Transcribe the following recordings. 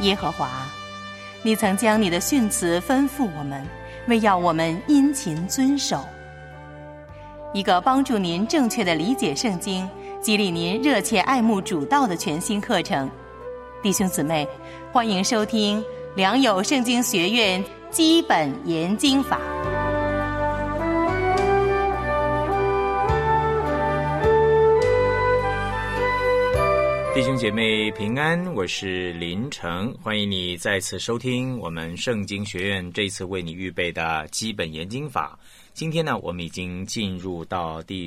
耶和华，你曾将你的训词吩咐我们，为要我们殷勤遵守。一个帮助您正确地理解圣经，激励您热切爱慕主道的全新课程。弟兄姊妹，欢迎收听良友圣经学院基本研经法。 弟兄姐妹平安，我是林成，欢迎你再次收听我们圣经学院这次为你预备的基本研经法。今天呢，我们已经进入到第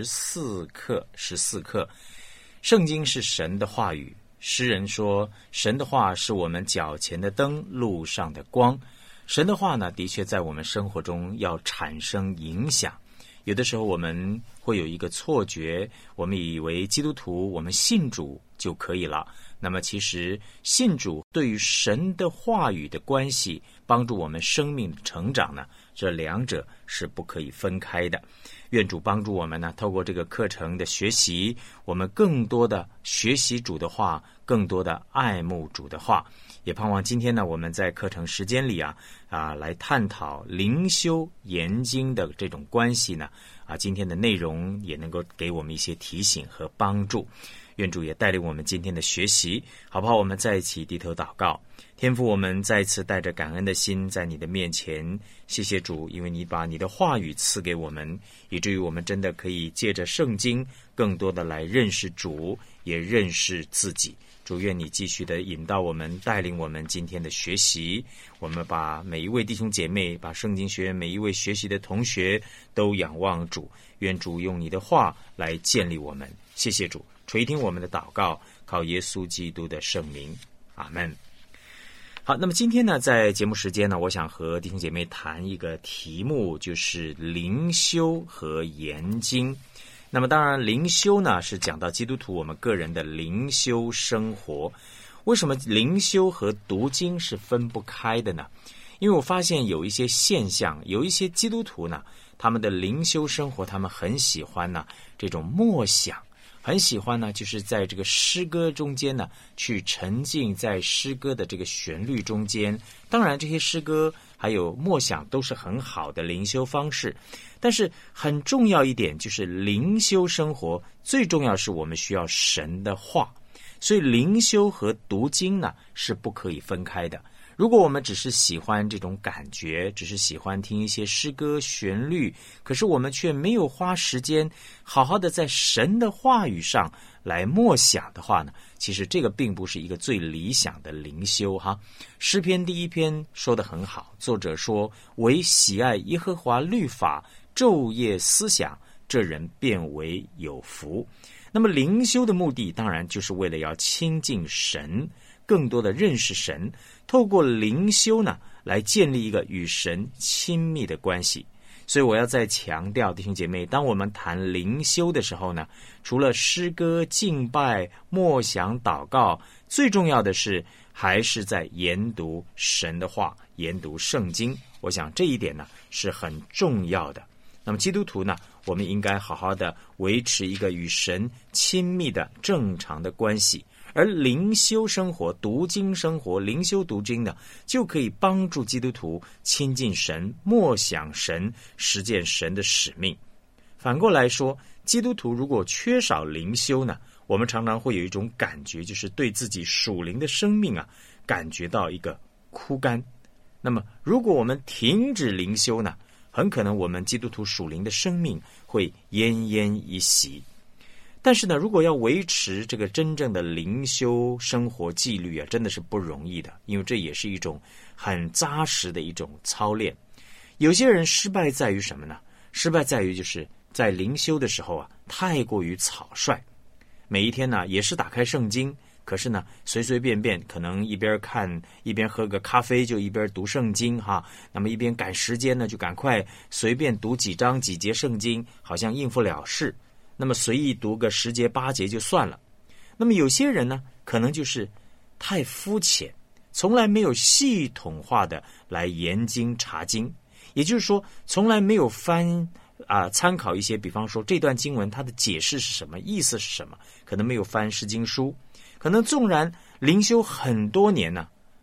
14课。圣经是神的话语，诗人说，神的话是我们脚前的灯，路上的光。神的话呢，的确在我们生活中要产生影响。有的时候我们会有一个错觉，我们以为基督徒我们信主就可以了。那么其实信主对于神的话语的关系，帮助我们生命的成长呢，这两者是不可以分开的。愿主帮助我们呢，透过这个课程的学习，我们更多的学习主的话，更多的爱慕主的话。也盼望今天呢，我们在课程时间里来探讨灵修研经的这种关系呢，今天的内容也能够给我们一些提醒和帮助。愿主也带领我们今天的学习，好不好？我们在一起低头祷告。天父，我们再次带着感恩的心在你的面前，谢谢主，因为你把你的话语赐给我们，以至于我们真的可以借着圣经更多的来认识主，也认识自己。主，愿你继续的引导我们，带领我们今天的学习。我们把每一位弟兄姐妹，把圣经学院每一位学习的同学都仰望主，愿主用你的话来建立我们。谢谢主，垂听我们的祷告，靠耶稣基督的圣名，阿们。好，那么今天呢，在节目时间呢，我想和弟兄姐妹谈一个题目，就是灵修和研经。那么当然灵修呢，是讲到基督徒我们个人的灵修生活。为什么灵修和读经是分不开的呢？因为我发现有一些现象，有一些基督徒呢，他们的灵修生活，他们很喜欢呢这种默想，很喜欢呢就是在这个诗歌中间呢去沉浸在诗歌的这个旋律中间。当然这些诗歌还有默想都是很好的灵修方式，但是很重要一点就是灵修生活最重要是我们需要神的话，所以灵修和读经呢是不可以分开的。如果我们只是喜欢这种感觉，只是喜欢听一些诗歌旋律，可是我们却没有花时间好好的在神的话语上来默想的话呢，其实这个并不是一个最理想的灵修哈。诗篇第1篇说得很好，作者说，唯喜爱耶和华律法，昼夜思想，这人便为有福。那么灵修的目的当然就是为了要亲近神，更多的认识神，透过灵修呢来建立一个与神亲密的关系。所以我要再强调，弟兄姐妹，当我们谈灵修的时候呢，除了诗歌、敬拜、默想、祷告，最重要的是还是在研读神的话，研读圣经。我想这一点呢是很重要的。那么基督徒呢，我们应该好好的维持一个与神亲密的正常的关系。而灵修生活、读经生活、灵修读经呢，就可以帮助基督徒亲近神、默想神、实践神的使命。反过来说，基督徒如果缺少灵修呢，我们常常会有一种感觉，就是对自己属灵的生命感觉到一个枯干。那么如果我们停止灵修呢，很可能我们基督徒属灵的生命会奄奄一息。但是呢，如果要维持这个真正的灵修生活纪律真的是不容易的，因为这也是一种很扎实的一种操练。有些人失败在于什么呢？失败在于就是在灵修的时候太过于草率，每一天呢也是打开圣经，可是呢随随便便可能一边看一边喝个咖啡，就一边读圣经那么一边赶时间呢就赶快随便读几章几节圣经，好像应付了事，那么随意读个10节8节就算了。那么有些人呢可能就是太肤浅，从来没有系统化的来研经查经，也就是说从来没有参考一些，比方说这段经文它的解释是什么，意思是什么，可能没有翻诗经书，可能纵然灵修很多年呢，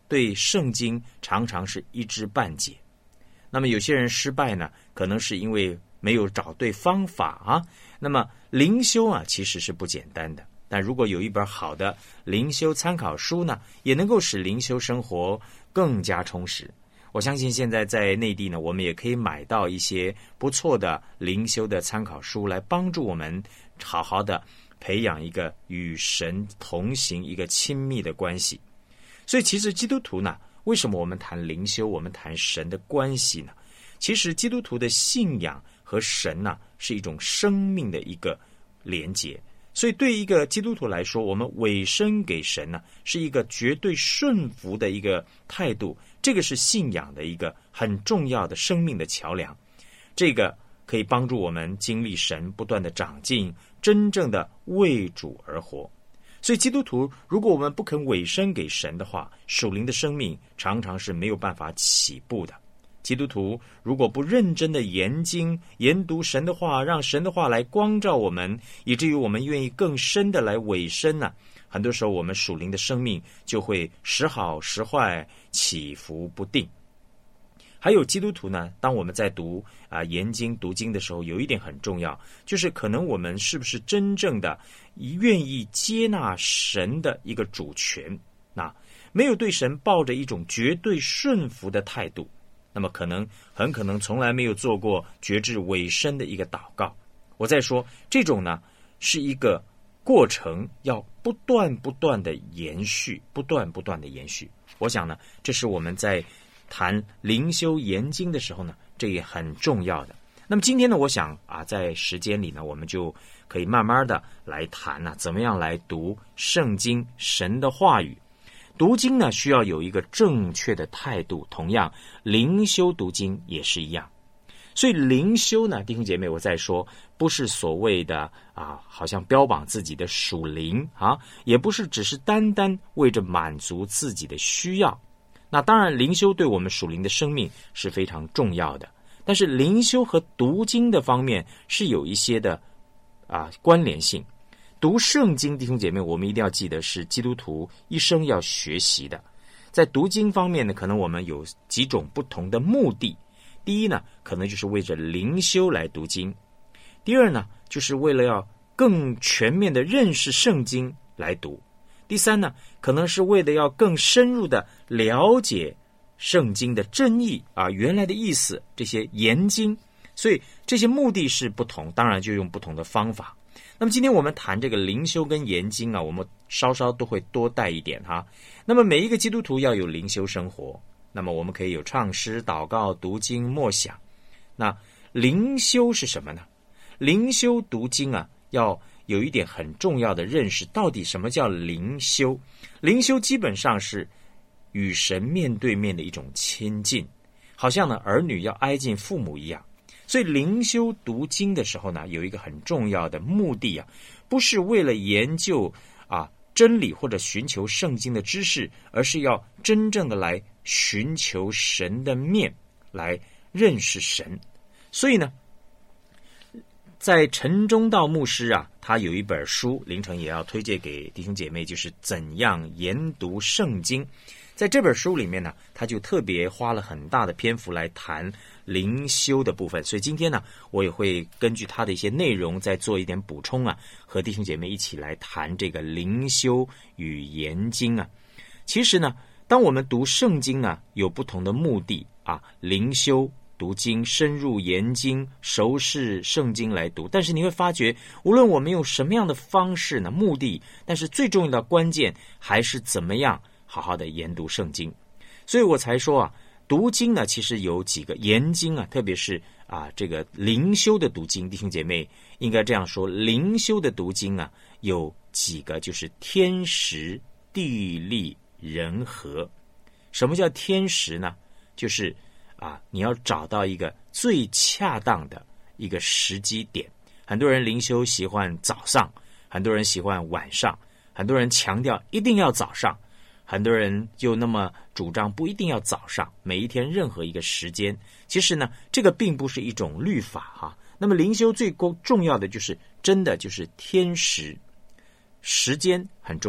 对圣经常常是一知半解。那么有些人失败呢，可能是因为没有找对方法啊。那么灵修啊，其实是不简单的。但如果有一本好的灵修参考书呢，也能够使灵修生活更加充实。我相信现在在内地呢，我们也可以买到一些不错的灵修的参考书，来帮助我们好好的培养一个与神同行、一个亲密的关系。所以其实基督徒呢，为什么我们谈灵修，我们谈神的关系呢？其实基督徒的信仰和神呢，是一种生命的一个连结。所以对一个基督徒来说，我们委身给神呢，是一个绝对顺服的一个态度，这个是信仰的一个很重要的生命的桥梁。这个可以帮助我们经历神不断的长进，真正的为主而活。所以基督徒，如果我们不肯委身给神的话，属灵的生命常常是没有办法起步的。基督徒如果不认真的研经研读神的话，让神的话来光照我们，以至于我们愿意更深的来委身呢，很多时候我们属灵的生命就会时好时坏，起伏不定。还有基督徒呢，当我们在研经读经的时候，有一点很重要，就是可能我们是不是真正的愿意接纳神的一个主权，没有对神抱着一种绝对顺服的态度，那么很可能从来没有做过决志委身的一个祷告。我再说，这种呢是一个过程，要不断的延续，不断的延续。我想呢，这是我们在谈灵修研经的时候呢，这也很重要的。那么今天呢，我想在时间里呢，我们就可以慢慢的来谈怎么样来读圣经神的话语。读经呢，需要有一个正确的态度，同样灵修读经也是一样。所以灵修呢，弟兄姐妹，我再说，不是所谓的好像标榜自己的属灵也不是只是单单为着满足自己的需要。那当然灵修对我们属灵的生命是非常重要的，但是灵修和读经的方面是有一些的关联性。读圣经，弟兄姐妹，我们一定要记得是基督徒一生要学习的。在读经方面呢，可能我们有几种不同的目的。第一呢，可能就是为着灵修来读经；第二呢，就是为了要更全面的认识圣经来读；第三呢，可能是为了要更深入的了解圣经的真意原来的意思，这些研经。所以这些目的是不同，当然就用不同的方法。那么今天我们谈这个灵修跟研经我们稍稍都会多带一点那么每一个基督徒要有灵修生活，那么我们可以有唱诗、祷告、读经、默想。那灵修是什么呢？灵修读经要有一点很重要的认识，到底什么叫灵修？灵修基本上是与神面对面的一种亲近，好像儿女要挨近父母一样。所以灵修读经的时候呢，有一个很重要的目的不是为了研究真理或者寻求圣经的知识，而是要真正的来寻求神的面，来认识神。所以呢，在陈忠道牧师他有一本书，凌晨也要推荐给弟兄姐妹，就是怎样研读圣经。在这本书里面呢，他就特别花了很大的篇幅来谈灵修的部分，所以今天呢，我也会根据他的一些内容再做一点补充和弟兄姐妹一起来谈这个灵修与研经其实呢，当我们读圣经有不同的目的灵修读经、深入研经、熟识圣经来读，但是你会发觉，无论我们用什么样的方式目的，但是最重要的关键还是怎么样好好的研读圣经。所以我才说读经呢，其实有几个研经特别是这个灵修的读经，弟兄姐妹应该这样说，灵修的读经有几个，就是天时、地利、人和。什么叫天时呢？就是你要找到一个最恰当的一个时机点。很多人灵修喜欢早上，很多人喜欢晚上，很多人强调一定要早上，很多人就那么主张不一定要早上，每一天任何一个时间。其实呢，这个并不是一种律法那么灵修最重要的就是真的就是天时，时间很重要，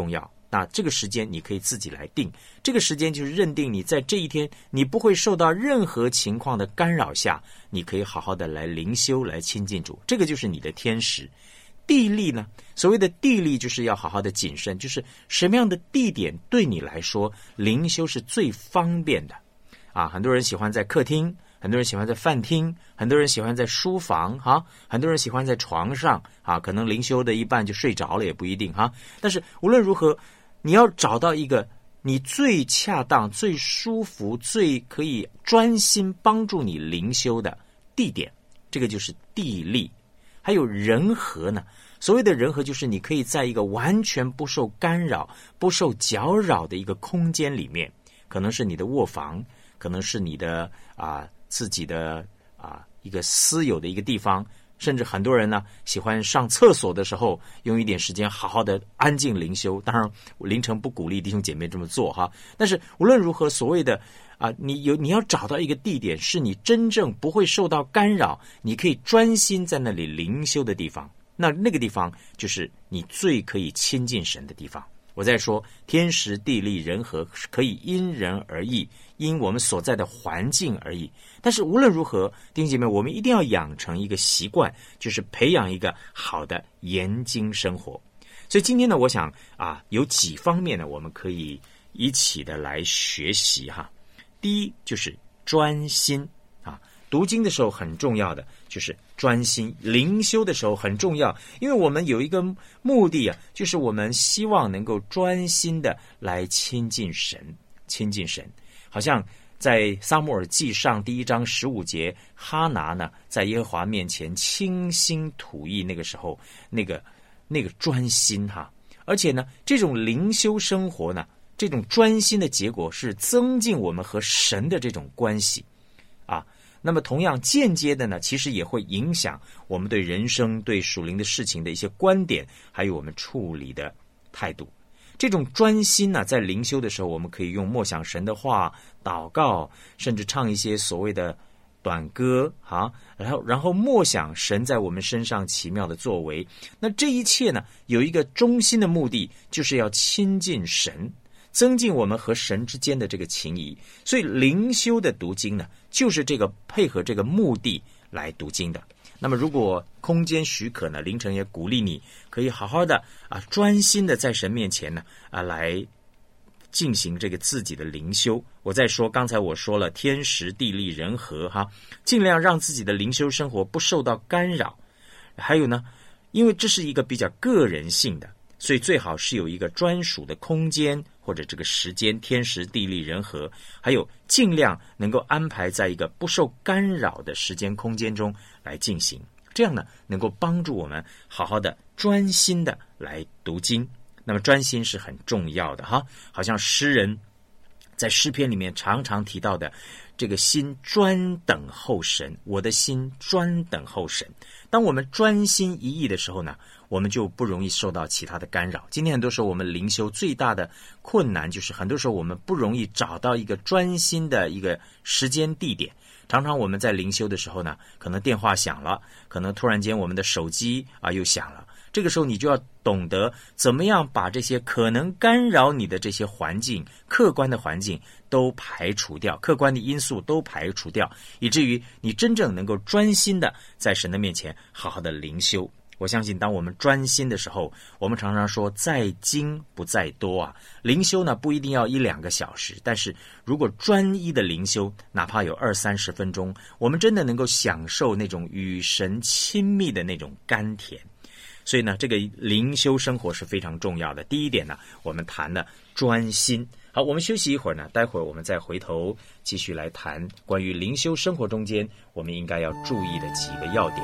那这个时间你可以自己来定，这个时间就是认定你在这一天你不会受到任何情况的干扰下，你可以好好的来灵修，来亲近主，这个就是你的天时。地利呢，所谓的地利就是要好好的谨慎，就是什么样的地点对你来说灵修是最方便的啊。很多人喜欢在客厅，很多人喜欢在饭厅，很多人喜欢在书房哈，很多人喜欢在床上啊，可能灵修的一半就睡着了也不一定哈。但是无论如何，你要找到一个你最恰当、最舒服、最可以专心帮助你灵修的地点，这个就是地利。还有人和呢，所谓的人和就是你可以在一个完全不受干扰、不受搅扰的一个空间里面，可能是你的卧房，可能是你的自己的一个私有的一个地方，甚至很多人呢喜欢上厕所的时候用一点时间好好的安静灵修。当然凌晨不鼓励弟兄姐妹这么做哈，但是无论如何，所谓的你要找到一个地点是你真正不会受到干扰，你可以专心在那里灵修的地方，那个地方就是你最可以亲近神的地方。我在说天时地利人和可以因人而异，因我们所在的环境而异，但是无论如何，弟兄姐妹，我们一定要养成一个习惯，就是培养一个好的研经生活。所以今天呢，我想有几方面呢，我们可以一起的来学习哈。第一就是专心读经的时候很重要的就是专心，灵修的时候很重要，因为我们有一个目的就是我们希望能够专心的来亲近神。好像在撒母耳记上第1章15节，哈拿呢在耶和华面前倾心吐意，那个时候那个专心而且呢这种灵修生活呢，这种专心的结果是增进我们和神的这种关系那么同样间接的呢，其实也会影响我们对人生、对属灵的事情的一些观点，还有我们处理的态度。这种专心呢，在灵修的时候，我们可以用默想神的话、祷告，甚至唱一些所谓的短歌然后默想神在我们身上奇妙的作为。那这一切呢，有一个中心的目的，就是要亲近神，增进我们和神之间的这个情谊。所以灵修的读经呢，就是这个配合这个目的来读经的。那么如果空间许可呢，凌晨也鼓励你可以好好的专心的在神面前呢来进行这个自己的灵修。我再说，刚才我说了天时地利人和尽量让自己的灵修生活不受到干扰。还有呢，因为这是一个比较个人性的，所以最好是有一个专属的空间或者这个时间，天时地利人和，还有尽量能够安排在一个不受干扰的时间空间中来进行，这样呢能够帮助我们好好的专心的来读经。那么专心是很重要的好像诗人在诗篇里面常常提到的这个心专等候神，我的心专等候神。当我们专心一意的时候呢，我们就不容易受到其他的干扰。今天很多时候我们灵修最大的困难就是很多时候我们不容易找到一个专心的一个时间地点。常常我们在灵修的时候呢，可能电话响了，可能突然间我们的手机又响了，这个时候你就要懂得怎么样把这些可能干扰你的这些环境，客观的环境都排除掉，客观的因素都排除掉，以至于你真正能够专心的在神的面前好好的灵修。我相信当我们专心的时候，我们常常说在精不在多灵修呢不一定要1-2个小时，但是如果专一的灵修，哪怕有20-30分钟，我们真的能够享受那种与神亲密的那种甘甜。所以呢，这个灵修生活是非常重要的。第一点呢，我们谈了专心。好，我们休息一会儿呢，待会儿我们再回头继续来谈关于灵修生活中间我们应该要注意的几个要点。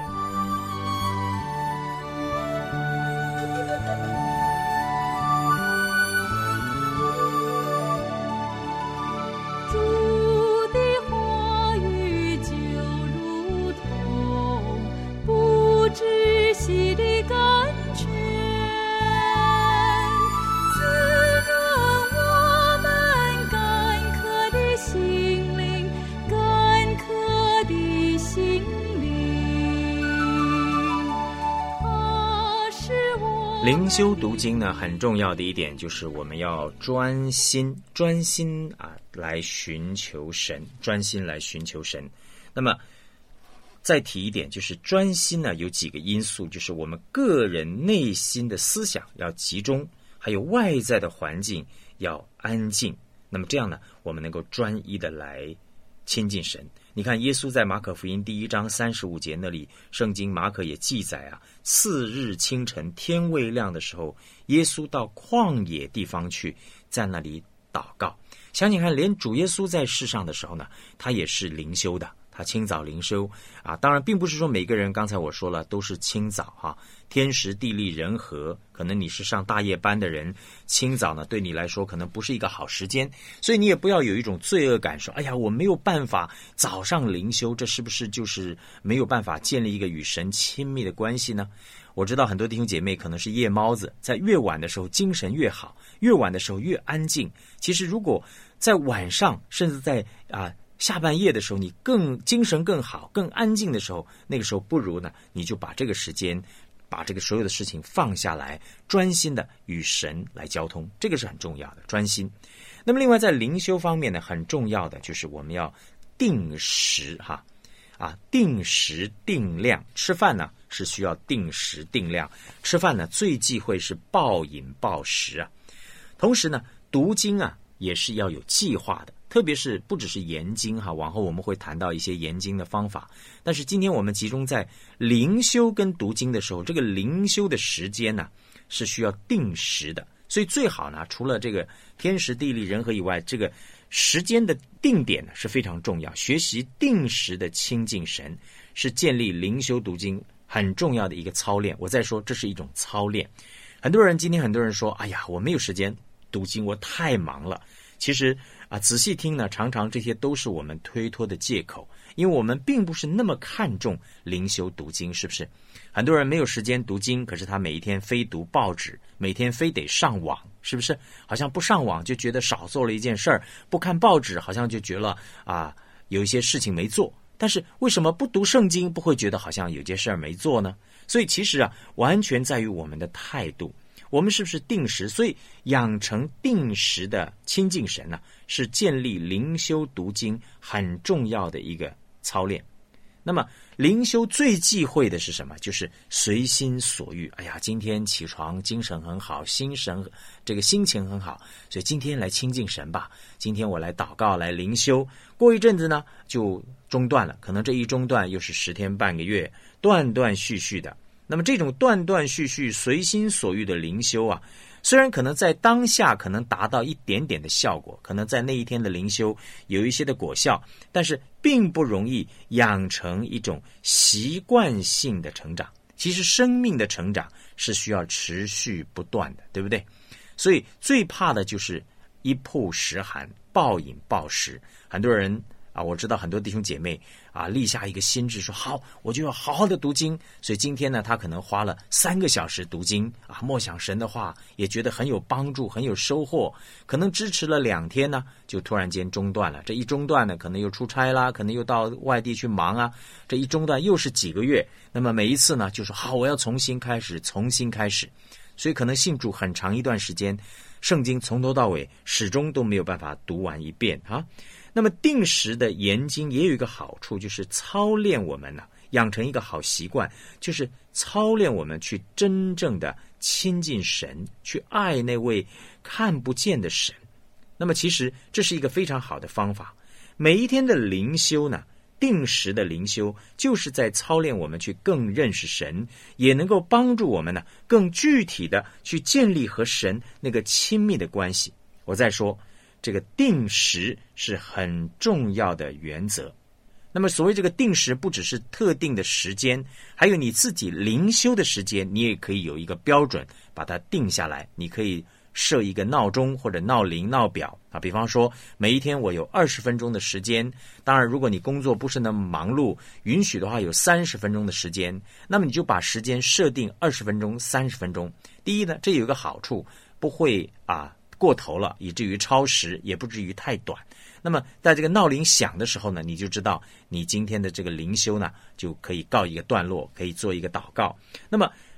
灵修读经呢，很重要的一点就是我们要专心来寻求神，专心来寻求神。那么再提一点，就是专心呢有几个因素，就是我们个人内心的思想要集中，还有外在的环境要安静。那么这样呢，我们能够专一的来亲近神。你看耶稣在马可福音第1章35节那里，圣经马可也记载次日清晨天未亮的时候，耶稣到旷野地方去，在那里祷告。想想看，连主耶稣在世上的时候呢，他也是灵修的，他清早灵修当然并不是说每个人刚才我说了都是清早天时地利人和，可能你是上大夜班的人，清早呢对你来说可能不是一个好时间，所以你也不要有一种罪恶感，说哎呀我没有办法早上灵修，这是不是就是没有办法建立一个与神亲密的关系呢？我知道很多弟兄姐妹可能是夜猫子，在越晚的时候精神越好，越晚的时候越安静。其实如果在晚上，甚至在下半夜的时候，你更精神更好更安静的时候，那个时候不如呢你就把这个时间，把这个所有的事情放下来，专心的与神来交通，这个是很重要的，专心。那么另外在灵修方面呢，很重要的就是我们要定时定时定量。吃饭呢是需要定时定量，吃饭呢最忌讳是暴饮暴食同时呢读经也是要有计划的，特别是不只是研经往后我们会谈到一些研经的方法，但是今天我们集中在灵修跟读经的时候，这个灵修的时间呢是需要定时的，所以最好呢除了这个天时地利人和以外，这个时间的定点呢是非常重要。学习定时的亲近神是建立灵修读经很重要的一个操练。我再说，这是一种操练。今天很多人说，哎呀我没有时间读经，我太忙了。其实仔细听呢，常常这些都是我们推脱的借口，因为我们并不是那么看重灵修读经，是不是？很多人没有时间读经，可是他每一天非读报纸，每天非得上网，是不是？好像不上网就觉得少做了一件事儿，不看报纸好像就觉得有一些事情没做。但是为什么不读圣经不会觉得好像有件事儿没做呢？所以其实完全在于我们的态度，我们是不是定时？所以养成定时的亲近神呢，是建立灵修读经很重要的一个操练。那么灵修最忌讳的是什么？就是随心所欲。哎呀，今天起床精神很好，心情很好，所以今天来亲近神吧，今天我来祷告来灵修，过一阵子呢就中断了，可能这一中断又是10天半个月，断断续续的。那么这种断断续续随心所欲的灵修虽然可能在当下可能达到一点点的效果，可能在那一天的灵修有一些的果效，但是并不容易养成一种习惯性的成长。其实生命的成长是需要持续不断的，对不对？所以最怕的就是一曝十寒，暴饮暴食。很多人我知道很多弟兄姐妹立下一个心志，说好我就要好好的读经，所以今天呢他可能花了3个小时读经默想神的话，也觉得很有帮助很有收获，可能支持了2天呢就突然间中断了。这一中断呢可能又出差啦，可能又到外地去忙这一中断又是几个月，那么每一次呢就说好我要重新开始，所以可能信主很长一段时间，圣经从头到尾始终都没有办法读完一遍那么定时的研经也有一个好处，就是操练我们养成一个好习惯，就是操练我们去真正的亲近神，去爱那位看不见的神。那么其实这是一个非常好的方法。每一天的灵修呢，定时的灵修就是在操练我们去更认识神，也能够帮助我们更具体的去建立和神那个亲密的关系。我再说，这个定时是很重要的原则。那么所谓这个定时，不只是特定的时间，还有你自己灵修的时间，你也可以有一个标准把它定下来。你可以设一个闹钟或者闹铃闹表比方说每一天我有20分钟的时间，当然如果你工作不是那么忙碌，允许的话有30分钟的时间，那么你就把时间设定20分钟30分钟。第一呢，这有一个好处，不会过头了以至于超时，也不至于太短。那么在这个闹铃响的时候呢，你就知道你今天的这个灵修呢就可以告一个段落，可以做一个祷告。那么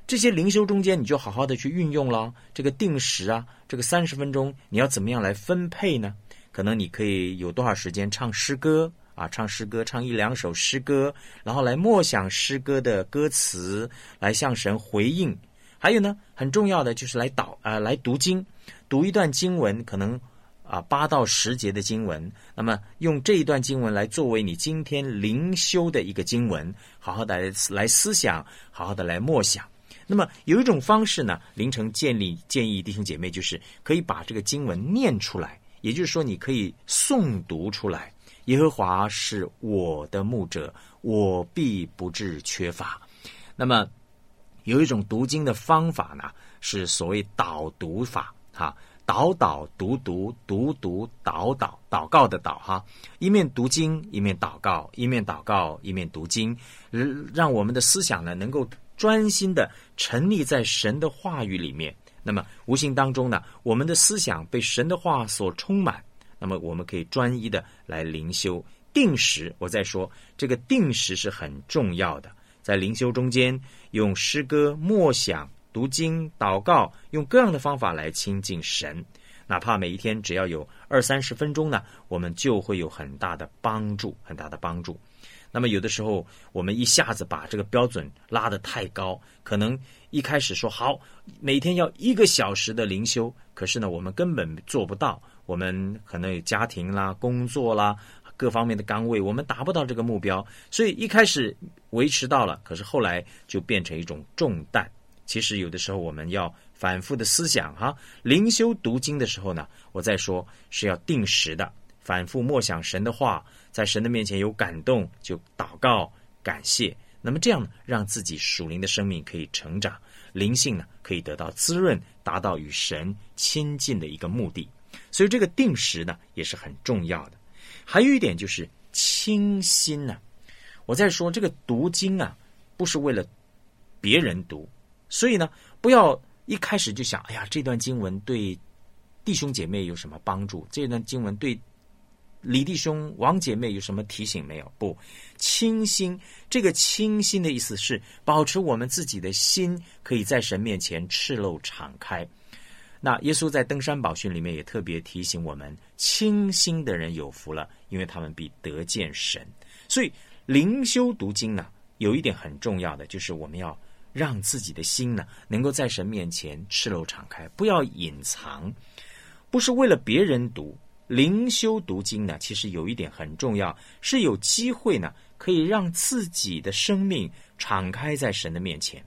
这些灵修中间你就好好的去运用了。这个定时啊，这个30分钟你要怎么样来分配呢？可能你可以有多少时间唱诗歌啊，唱1-2首诗歌，然后来默想诗歌的歌词，来向神回应。还有呢，很重要的就是来读经，读一段经文，可能8到10节的经文，那么用这一段经文来作为你今天灵修的一个经文，好好的来思想，好好的来默想。那么有一种方式呢，凌晨建议弟兄姐妹就是可以把这个经文念出来，也就是说你可以诵读出来。耶和华是我的牧者，我必不致缺乏。那么有一种读经的方法呢，是所谓导读法导读读导祷告的祷一面读经一面祷告，一面祷告一面读经，让我们的思想呢能够专心的沉溺在神的话语里面。那么无形当中呢，我们的思想被神的话所充满，那么我们可以专一的来灵修。定时，我再说这个定时是很重要的，在灵修中间用诗歌默想、读经、祷告，用各样的方法来亲近神。哪怕每一天只要有20-30分钟呢，我们就会有很大的帮助。那么有的时候我们一下子把这个标准拉得太高，可能一开始说好每天要1个小时的灵修，可是呢我们根本做不到，我们可能有家庭啦、工作啦各方面的岗位，我们达不到这个目标，所以一开始维持到了，可是后来就变成一种重担。其实有的时候我们要反复的思想灵修读经的时候呢，我再说是要定时的反复默想神的话，在神的面前有感动就祷告感谢，那么这样呢，让自己属灵的生命可以成长，灵性呢可以得到滋润，达到与神亲近的一个目的。所以这个定时呢也是很重要的。还有一点就是清心呢，我在说这个读经不是为了别人读，所以呢不要一开始就想这段经文对弟兄姐妹有什么帮助，这段经文对李弟兄王姐妹有什么提醒没有？不，清心，这个清心的意思是保持我们自己的心可以在神面前赤露敞开。那耶稣在登山宝训里面也特别提醒我们，清心的人有福了，因为他们必得见神。所以灵修读经呢，有一点很重要的，就是我们要让自己的心呢能够在神面前赤露敞开，不要隐藏，不是为了别人读。灵修读经呢，其实有一点很重要，是有机会呢可以让自己的生命敞开在神的面前，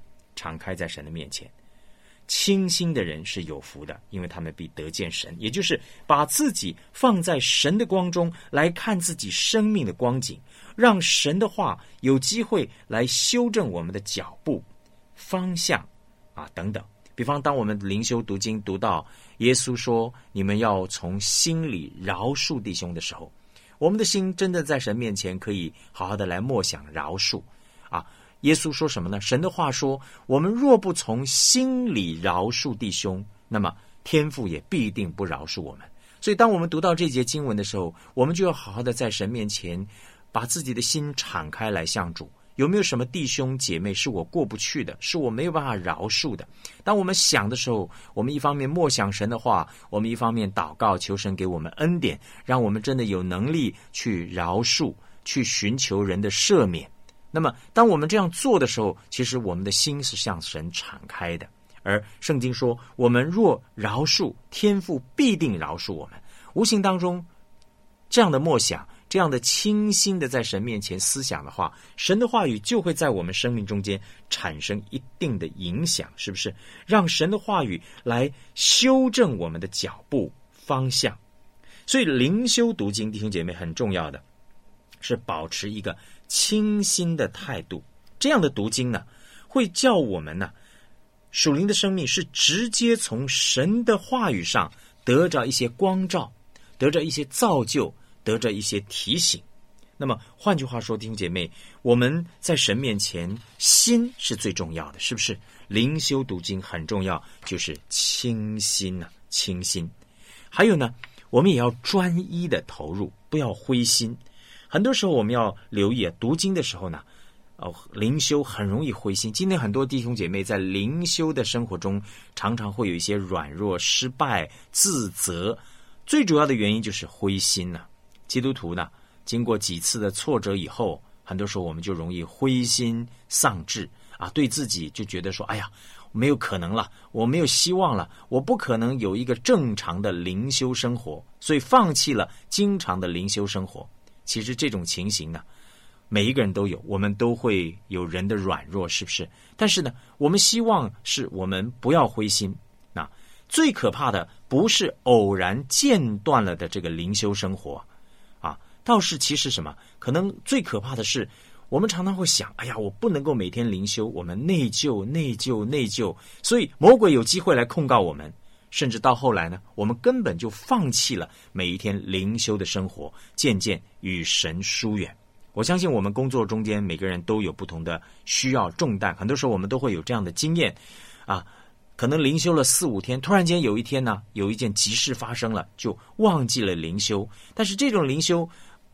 清心的人是有福的，因为他们必得见神，也就是把自己放在神的光中来看自己生命的光景，让神的话有机会来修正我们的脚步方向等等。比方当我们灵修读经读到耶稣说你们要从心里饶恕弟兄的时候，我们的心真的在神面前可以好好的来默想饶恕耶稣说什么呢？神的话说，我们若不从心里饶恕弟兄，那么天父也必定不饶恕我们。所以当我们读到这节经文的时候，我们就要好好的在神面前把自己的心敞开来向主。有没有什么弟兄姐妹是我过不去的，是我没有办法饶恕的？当我们想的时候，我们一方面默想神的话，我们一方面祷告求神给我们恩典，让我们真的有能力去饶恕，去寻求人的赦免。那么当我们这样做的时候，其实我们的心是向神敞开的。而圣经说，我们若饶恕，天父必定饶恕我们。无形当中这样的默想，这样的清心的在神面前思想的话，神的话语就会在我们生命中间产生一定的影响，是不是？让神的话语来修正我们的脚步方向。所以灵修读经，弟兄姐妹，很重要的是保持一个清心的态度。这样的读经呢，会叫我们呢属灵的生命是直接从神的话语上得着一些光照，得着一些造就，得着一些提醒。那么换句话说，弟兄姐妹，我们在神面前心是最重要的，是不是？灵修读经很重要，就是清心清心。还有呢，我们也要专一的投入，不要灰心。很多时候我们要留意读经的时候呢， 灵修很容易灰心。今天很多弟兄姐妹在灵修的生活中，常常会有一些软弱、失败、自责，最主要的原因就是灰心了。基督徒呢，经过几次的挫折以后，很多时候我们就容易灰心丧志啊，对自己就觉得说，哎呀，没有可能了，我没有希望了，我不可能有一个正常的灵修生活，所以放弃了经常的灵修生活。其实这种情形呢，每一个人都有，我们都会有人的软弱，是不是？但是呢，我们希望是我们不要灰心。那最可怕的不是偶然间断了的这个灵修生活啊，倒是其实什么？可能最可怕的是，我们常常会想，哎呀，我不能够每天灵修，我们内疚，所以魔鬼有机会来控告我们。甚至到后来呢，我们根本就放弃了每一天灵修的生活，渐渐与神疏远。我相信我们工作中间每个人都有不同的需要重担，很多时候我们都会有这样的经验啊，可能灵修了4-5天，突然间有一天呢，有一件急事发生了，就忘记了灵修。但是这种灵修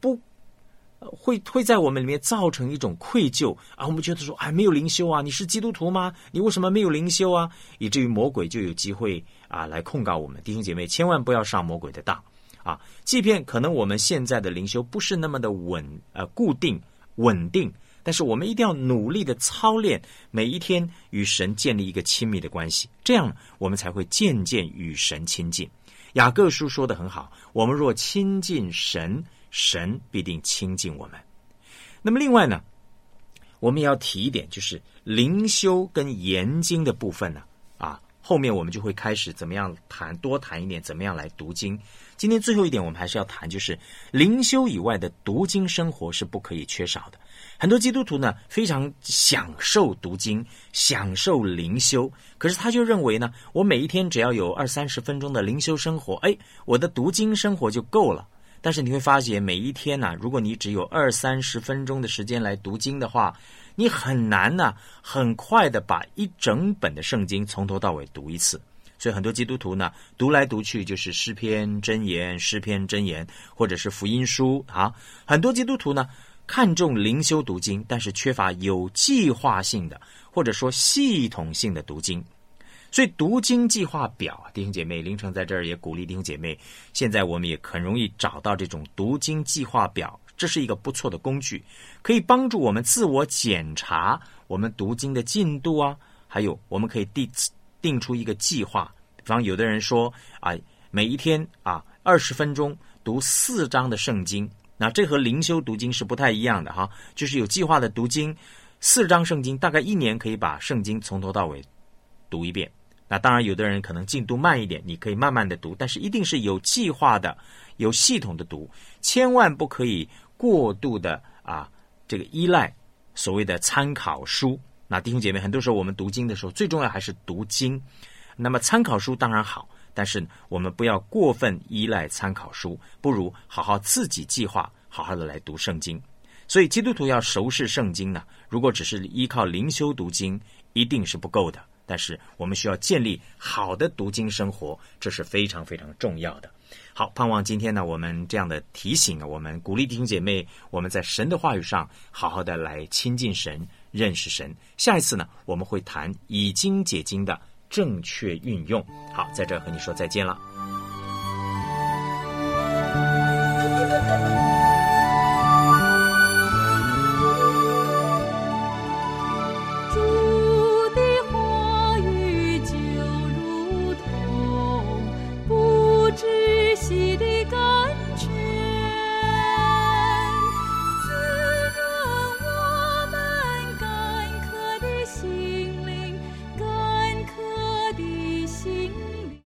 会在我们里面造成一种愧疚啊，我们觉得说，哎，没有灵修啊，你是基督徒吗？你为什么没有灵修啊？以至于魔鬼就有机会啊来控告我们。弟兄姐妹，千万不要上魔鬼的当啊！即便可能我们现在的灵修不是那么的固定稳定，但是我们一定要努力的操练，每一天与神建立一个亲密的关系，这样我们才会渐渐与神亲近。雅各书说得很好，我们若亲近神，神必定亲近我们。那么另外呢，我们也要提一点，就是灵修跟研经的部分呢，后面我们就会开始怎么样多谈一点，怎么样来读经。今天最后一点我们还是要谈，就是灵修以外的读经生活是不可以缺少的。很多基督徒呢非常享受读经，享受灵修，可是他就认为呢，我每一天只要有20-30分钟的灵修生活，我的读经生活就够了。但是你会发现每一天呢，如果你只有20-30分钟的时间来读经的话，你很难呢很快的把一整本的圣经从头到尾读一次。所以很多基督徒呢读来读去就是诗篇箴言，或者是福音书啊。很多基督徒呢看重灵修读经，但是缺乏有计划性的或者说系统性的读经。所以读经计划表，弟兄姐妹，凌晨在这儿也鼓励弟兄姐妹，现在我们也很容易找到这种读经计划表，这是一个不错的工具，可以帮助我们自我检查我们读经的进度啊，还有我们可以定出一个计划。比方有的人说每一天20分钟读4章的圣经，那这和灵修读经是不太一样的哈，就是有计划的读经，4章圣经大概1年可以把圣经从头到尾读一遍。那当然有的人可能进度慢一点，你可以慢慢的读，但是一定是有计划的有系统的读，千万不可以过度的这个依赖所谓的参考书。那弟兄姐妹，很多时候我们读经的时候最重要还是读经，那么参考书当然好，但是我们不要过分依赖参考书，不如好好自己计划，好好的来读圣经。所以基督徒要熟识圣经呢，如果只是依靠灵修读经一定是不够的，但是我们需要建立好的读经生活，这是非常非常重要的。好，盼望今天呢我们这样的提醒我们鼓励弟兄姐妹，我们在神的话语上好好的来亲近神，认识神。下一次呢我们会谈以经解经的正确运用。好，在这和你说再见了。